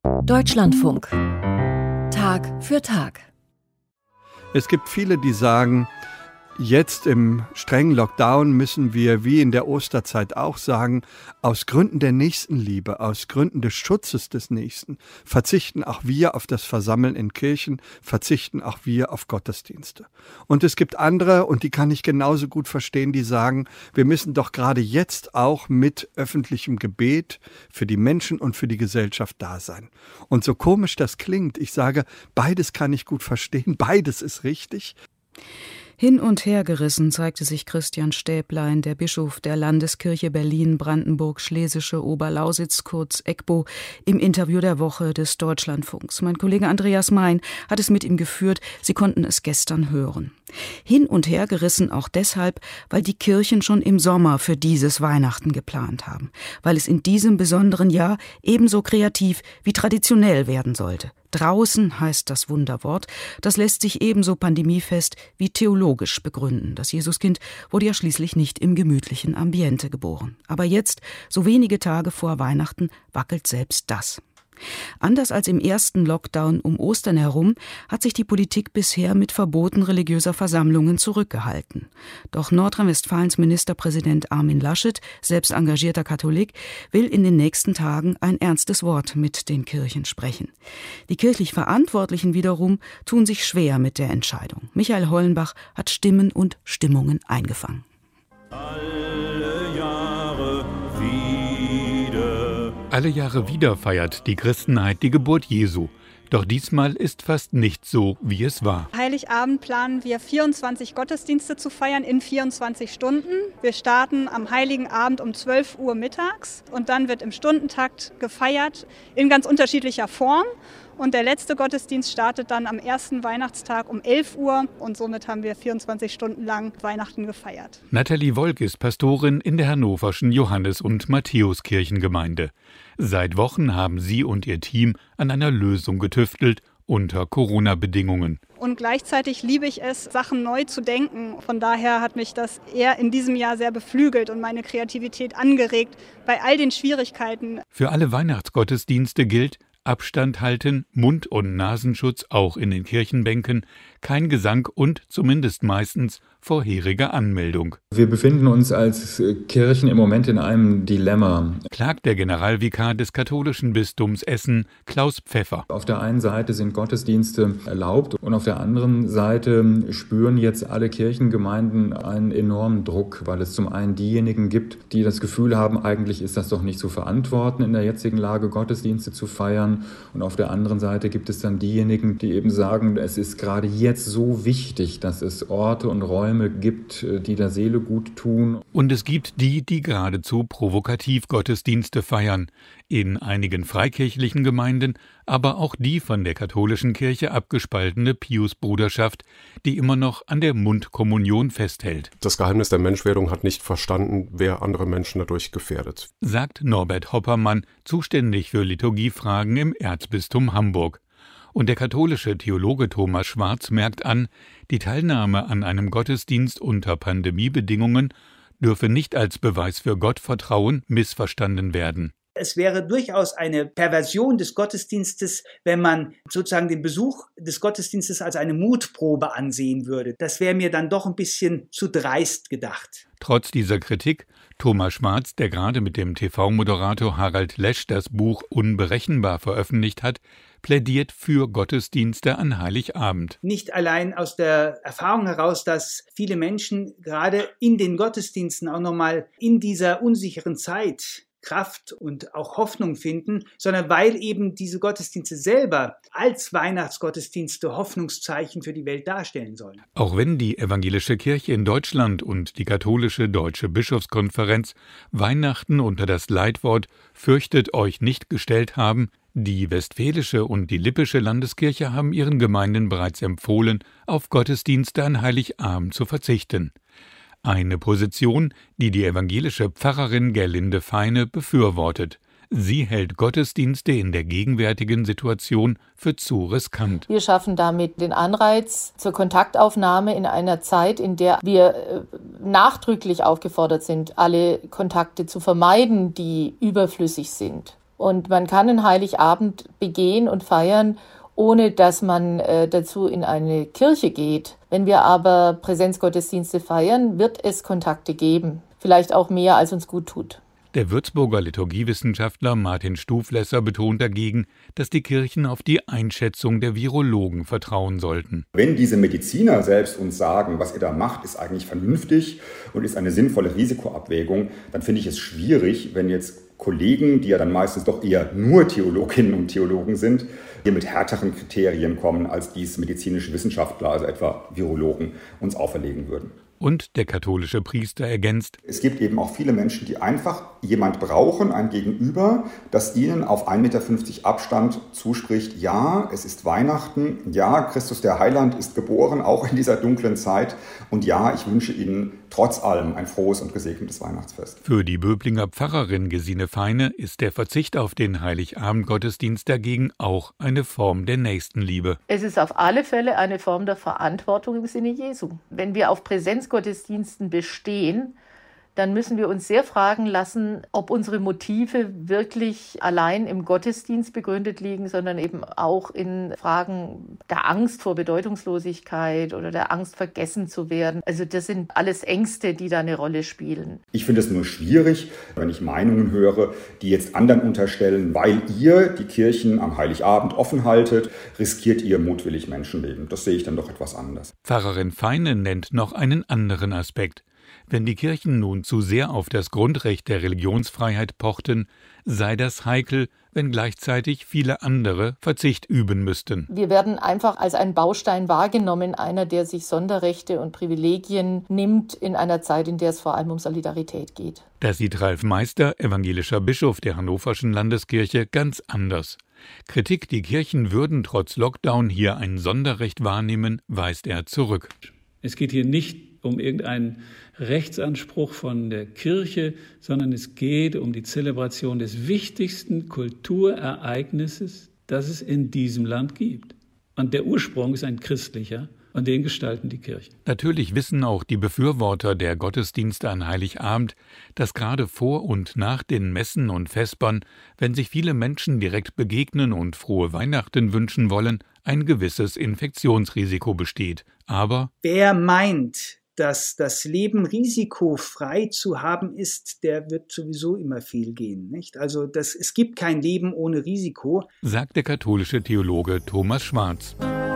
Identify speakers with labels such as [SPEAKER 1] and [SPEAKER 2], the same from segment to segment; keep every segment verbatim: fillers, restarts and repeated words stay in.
[SPEAKER 1] Deutschlandfunk. Tag für Tag.
[SPEAKER 2] Es gibt viele, die sagen, jetzt im strengen Lockdown müssen wir, wie in der Osterzeit auch sagen, aus Gründen der Nächstenliebe, aus Gründen des Schutzes des Nächsten, verzichten auch wir auf das Versammeln in Kirchen, verzichten auch wir auf Gottesdienste. Und es gibt andere, und die kann ich genauso gut verstehen, die sagen, wir müssen doch gerade jetzt auch mit öffentlichem Gebet für die Menschen und für die Gesellschaft da sein. Und so komisch das klingt, ich sage, beides kann ich gut verstehen, beides ist richtig.
[SPEAKER 3] Hin und her gerissen zeigte sich Christian Stäblein, der Bischof der Landeskirche Berlin-Brandenburg-Schlesische Oberlausitz, kurz E G B O, im Interview der Woche des Deutschlandfunks. Mein Kollege Andreas Mein hat es mit ihm geführt. Sie konnten es gestern hören. Hin und her gerissen auch deshalb, weil die Kirchen schon im Sommer für dieses Weihnachten geplant haben. Weil es in diesem besonderen Jahr ebenso kreativ wie traditionell werden sollte. Draußen heißt das Wunderwort. Das lässt sich ebenso pandemiefest wie theologisch begründen. Das Jesuskind wurde ja schließlich nicht im gemütlichen Ambiente geboren. Aber jetzt, so wenige Tage vor Weihnachten, wackelt selbst das. Anders als im ersten Lockdown um Ostern herum hat sich die Politik bisher mit Verboten religiöser Versammlungen zurückgehalten. Doch Nordrhein-Westfalens Ministerpräsident Armin Laschet, selbst engagierter Katholik, will in den nächsten Tagen ein ernstes Wort mit den Kirchen sprechen. Die kirchlich Verantwortlichen wiederum tun sich schwer mit der Entscheidung. Michael Hollenbach hat Stimmen und Stimmungen eingefangen.
[SPEAKER 4] Alle Jahre wieder feiert die Christenheit die Geburt Jesu. Doch diesmal ist fast nicht so, wie es war.
[SPEAKER 5] Heiligabend planen wir vierundzwanzig Gottesdienste zu feiern in vierundzwanzig Stunden. Wir starten am Heiligen Abend um zwölf Uhr mittags und dann wird im Stundentakt gefeiert in ganz unterschiedlicher Form. Und der letzte Gottesdienst startet dann am ersten Weihnachtstag um elf Uhr und somit haben wir vierundzwanzig Stunden lang Weihnachten gefeiert.
[SPEAKER 4] Nathalie Wolk ist Pastorin in der hannoverschen Johannes- und Matthäuskirchengemeinde. Seit Wochen haben sie und ihr Team an einer Lösung getüftelt unter Corona-Bedingungen.
[SPEAKER 5] Und gleichzeitig liebe ich es, Sachen neu zu denken. Von daher hat mich das eher in diesem Jahr sehr beflügelt und meine Kreativität angeregt bei all den Schwierigkeiten.
[SPEAKER 4] Für alle Weihnachtsgottesdienste gilt: Abstand halten, Mund- und Nasenschutz auch in den Kirchenbänken, kein Gesang und zumindest meistens vorherige Anmeldung.
[SPEAKER 6] Wir befinden uns als Kirchen im Moment in einem Dilemma,
[SPEAKER 4] klagt der Generalvikar des katholischen Bistums Essen, Klaus Pfeffer.
[SPEAKER 6] Auf der einen Seite sind Gottesdienste erlaubt und auf der anderen Seite spüren jetzt alle Kirchengemeinden einen enormen Druck, weil es zum einen diejenigen gibt, die das Gefühl haben, eigentlich ist das doch nicht zu verantworten, in der jetzigen Lage Gottesdienste zu feiern. Und auf der anderen Seite gibt es dann diejenigen, die eben sagen, es ist gerade jetzt so wichtig, dass es Orte und Räume gibt, die der Seele gut tun.
[SPEAKER 4] Und es gibt die, die geradezu provokativ Gottesdienste feiern. In einigen freikirchlichen Gemeinden, aber auch die von der katholischen Kirche abgespaltene Piusbruderschaft, die immer noch an der Mundkommunion festhält.
[SPEAKER 7] Das Geheimnis der Menschwerdung hat nicht verstanden, wer andere Menschen dadurch gefährdet,
[SPEAKER 4] sagt Norbert Hoppermann, zuständig für Liturgiefragen im Erzbistum Hamburg. Und der katholische Theologe Thomas Schwarz merkt an, die Teilnahme an einem Gottesdienst unter Pandemiebedingungen dürfe nicht als Beweis für Gottvertrauen missverstanden werden.
[SPEAKER 8] Es wäre durchaus eine Perversion des Gottesdienstes, wenn man sozusagen den Besuch des Gottesdienstes als eine Mutprobe ansehen würde. Das wäre mir dann doch ein bisschen zu dreist gedacht.
[SPEAKER 4] Trotz dieser Kritik, Thomas Schwarz, der gerade mit dem T V-Moderator Harald Lesch das Buch Unberechenbar veröffentlicht hat, plädiert für Gottesdienste an Heiligabend.
[SPEAKER 8] Nicht allein aus der Erfahrung heraus, dass viele Menschen gerade in den Gottesdiensten auch nochmal in dieser unsicheren Zeit Kraft und auch Hoffnung finden, sondern weil eben diese Gottesdienste selber als Weihnachtsgottesdienste Hoffnungszeichen für die Welt darstellen sollen.
[SPEAKER 4] Auch wenn die evangelische Kirche in Deutschland und die katholische Deutsche Bischofskonferenz Weihnachten unter das Leitwort »Fürchtet euch nicht« gestellt haben, die Westfälische und die Lippische Landeskirche haben ihren Gemeinden bereits empfohlen, auf Gottesdienste an Heiligabend zu verzichten. Eine Position, die die evangelische Pfarrerin Gerlinde Feine befürwortet. Sie hält Gottesdienste in der gegenwärtigen Situation für zu riskant.
[SPEAKER 9] Wir schaffen damit den Anreiz zur Kontaktaufnahme in einer Zeit, in der wir nachdrücklich aufgefordert sind, alle Kontakte zu vermeiden, die überflüssig sind. Und man kann einen Heiligabend begehen und feiern, ohne dass man äh, dazu in eine Kirche geht. Wenn wir aber Präsenzgottesdienste feiern, wird es Kontakte geben. Vielleicht auch mehr, als uns gut tut.
[SPEAKER 4] Der Würzburger Liturgiewissenschaftler Martin Stuflesser betont dagegen, dass die Kirchen auf die Einschätzung der Virologen vertrauen sollten.
[SPEAKER 10] Wenn diese Mediziner selbst uns sagen, was ihr da macht, ist eigentlich vernünftig und ist eine sinnvolle Risikoabwägung, dann finde ich es schwierig, wenn jetzt Kollegen, die ja dann meistens doch eher nur Theologinnen und Theologen sind, hier mit härteren Kriterien kommen, als dies medizinische Wissenschaftler, also etwa Virologen, uns auferlegen würden.
[SPEAKER 4] Und der katholische Priester ergänzt:
[SPEAKER 10] Es gibt eben auch viele Menschen, die einfach jemand brauchen, ein Gegenüber, das ihnen auf ein Meter fünfzig Abstand zuspricht, ja, es ist Weihnachten, ja, Christus der Heiland ist geboren, auch in dieser dunklen Zeit, und ja, ich wünsche Ihnen trotz allem ein frohes und gesegnetes Weihnachtsfest.
[SPEAKER 4] Für die Böblinger Pfarrerin Gesine Feine ist der Verzicht auf den Heiligabend-Gottesdienst dagegen auch eine Form der Nächstenliebe.
[SPEAKER 9] Es ist auf alle Fälle eine Form der Verantwortung im Sinne Jesu. Wenn wir auf Präsenzgottesdiensten bestehen, dann müssen wir uns sehr fragen lassen, ob unsere Motive wirklich allein im Gottesdienst begründet liegen, sondern eben auch in Fragen der Angst vor Bedeutungslosigkeit oder der Angst, vergessen zu werden. Also das sind alles Ängste, die da eine Rolle spielen.
[SPEAKER 10] Ich finde es nur schwierig, wenn ich Meinungen höre, die jetzt anderen unterstellen, weil ihr die Kirchen am Heiligabend offen haltet, riskiert ihr mutwillig Menschenleben. Das sehe ich dann doch etwas anders.
[SPEAKER 4] Pfarrerin Feine nennt noch einen anderen Aspekt. Wenn die Kirchen nun zu sehr auf das Grundrecht der Religionsfreiheit pochten, sei das heikel, wenn gleichzeitig viele andere Verzicht üben müssten.
[SPEAKER 9] Wir werden einfach als ein Baustein wahrgenommen, einer, der sich Sonderrechte und Privilegien nimmt in einer Zeit, in der es vor allem um Solidarität geht.
[SPEAKER 4] Das sieht Ralf Meister, evangelischer Bischof der Hannoverschen Landeskirche, ganz anders. Kritik, die Kirchen würden trotz Lockdown hier ein Sonderrecht wahrnehmen, weist er zurück.
[SPEAKER 11] Es geht hier nicht um irgendeinen Rechtsanspruch von der Kirche, sondern es geht um die Zelebration des wichtigsten Kulturereignisses, das es in diesem Land gibt. Und der Ursprung ist ein christlicher, und den gestalten die Kirchen.
[SPEAKER 4] Natürlich wissen auch die Befürworter der Gottesdienste an Heiligabend, dass gerade vor und nach den Messen und Vespern, wenn sich viele Menschen direkt begegnen und frohe Weihnachten wünschen wollen, ein gewisses Infektionsrisiko besteht. Aber
[SPEAKER 8] wer meint, dass das Leben risikofrei zu haben ist, der wird sowieso immer fehlgehen, nicht? Also das, es gibt kein Leben ohne Risiko,
[SPEAKER 4] sagt der katholische Theologe Thomas Schwarz.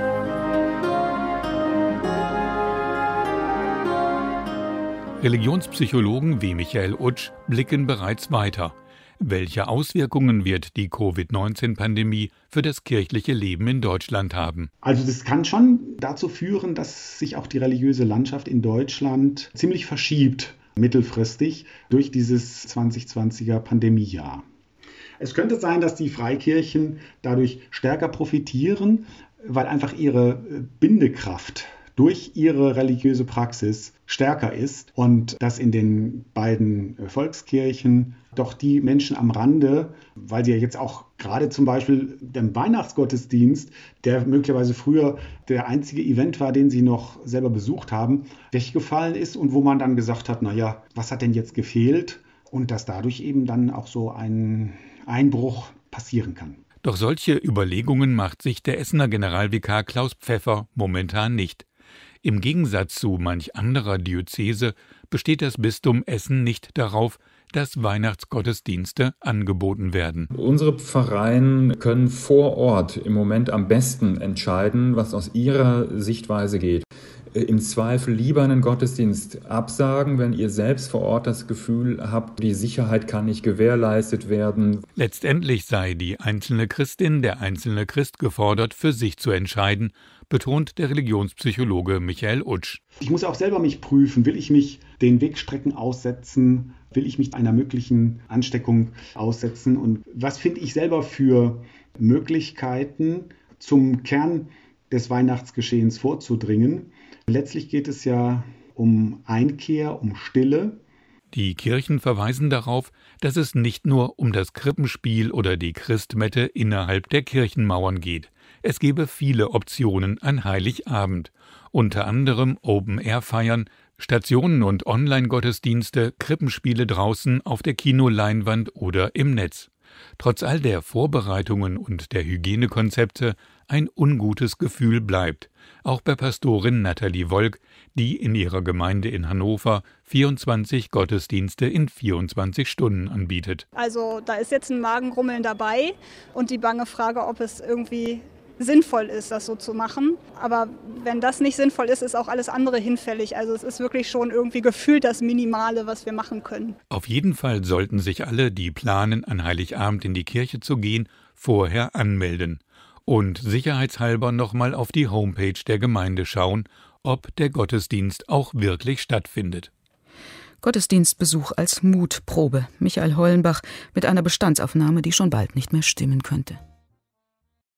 [SPEAKER 4] Religionspsychologen wie Michael Utsch blicken bereits weiter. Welche Auswirkungen wird die Covid neunzehn Pandemie für das kirchliche Leben in Deutschland haben?
[SPEAKER 12] Also das kann schon dazu führen, dass sich auch die religiöse Landschaft in Deutschland ziemlich verschiebt, mittelfristig, durch dieses zwanzig zwanziger Pandemiejahr. Es könnte sein, dass die Freikirchen dadurch stärker profitieren, weil einfach ihre Bindekraft durch ihre religiöse Praxis stärker ist und dass in den beiden Volkskirchen doch die Menschen am Rande, weil sie ja jetzt auch gerade zum Beispiel den Weihnachtsgottesdienst, der möglicherweise früher der einzige Event war, den sie noch selber besucht haben, weggefallen ist und wo man dann gesagt hat, naja, was hat denn jetzt gefehlt? Und dass dadurch eben dann auch so ein Einbruch passieren kann.
[SPEAKER 4] Doch solche Überlegungen macht sich der Essener Generalvikar Klaus Pfeffer momentan nicht. Im Gegensatz zu manch anderer Diözese besteht das Bistum Essen nicht darauf, dass Weihnachtsgottesdienste angeboten werden.
[SPEAKER 6] Unsere Pfarreien können vor Ort im Moment am besten entscheiden, was aus ihrer Sichtweise geht. Im Zweifel lieber einen Gottesdienst absagen, wenn ihr selbst vor Ort das Gefühl habt, die Sicherheit kann nicht gewährleistet werden.
[SPEAKER 4] Letztendlich sei die einzelne Christin, der einzelne Christ gefordert, für sich zu entscheiden, betont der Religionspsychologe Michael Utsch.
[SPEAKER 12] Ich muss auch selber mich prüfen, will ich mich den Wegstrecken aussetzen, will ich mich einer möglichen Ansteckung aussetzen und was finde ich selber für Möglichkeiten, zum Kern des Weihnachtsgeschehens vorzudringen. Letztlich geht es ja um Einkehr, um Stille.
[SPEAKER 4] Die Kirchen verweisen darauf, dass es nicht nur um das Krippenspiel oder die Christmette innerhalb der Kirchenmauern geht. Es gebe viele Optionen an Heiligabend, unter anderem Open-Air-Feiern, Stationen und Online-Gottesdienste, Krippenspiele draußen auf der Kinoleinwand oder im Netz. trotz all der Vorbereitungen und der Hygienekonzepte ein ungutes Gefühl bleibt, auch bei Pastorin Nathalie Wolk, die in ihrer Gemeinde in Hannover vierundzwanzig Gottesdienste in vierundzwanzig Stunden anbietet.
[SPEAKER 5] Also da ist jetzt ein Magengrummeln dabei und die bange Frage, ob es irgendwie sinnvoll ist, das so zu machen. Aber wenn das nicht sinnvoll ist, ist auch alles andere hinfällig. Also es ist wirklich schon irgendwie gefühlt das Minimale, was wir machen können.
[SPEAKER 4] Auf jeden Fall sollten sich alle, die planen, an Heiligabend in die Kirche zu gehen, vorher anmelden. Und sicherheitshalber nochmal auf die Homepage der Gemeinde schauen, ob der Gottesdienst auch wirklich stattfindet.
[SPEAKER 3] Gottesdienstbesuch als Mutprobe. Michael Hollenbach mit einer Bestandsaufnahme, die schon bald nicht mehr stimmen könnte.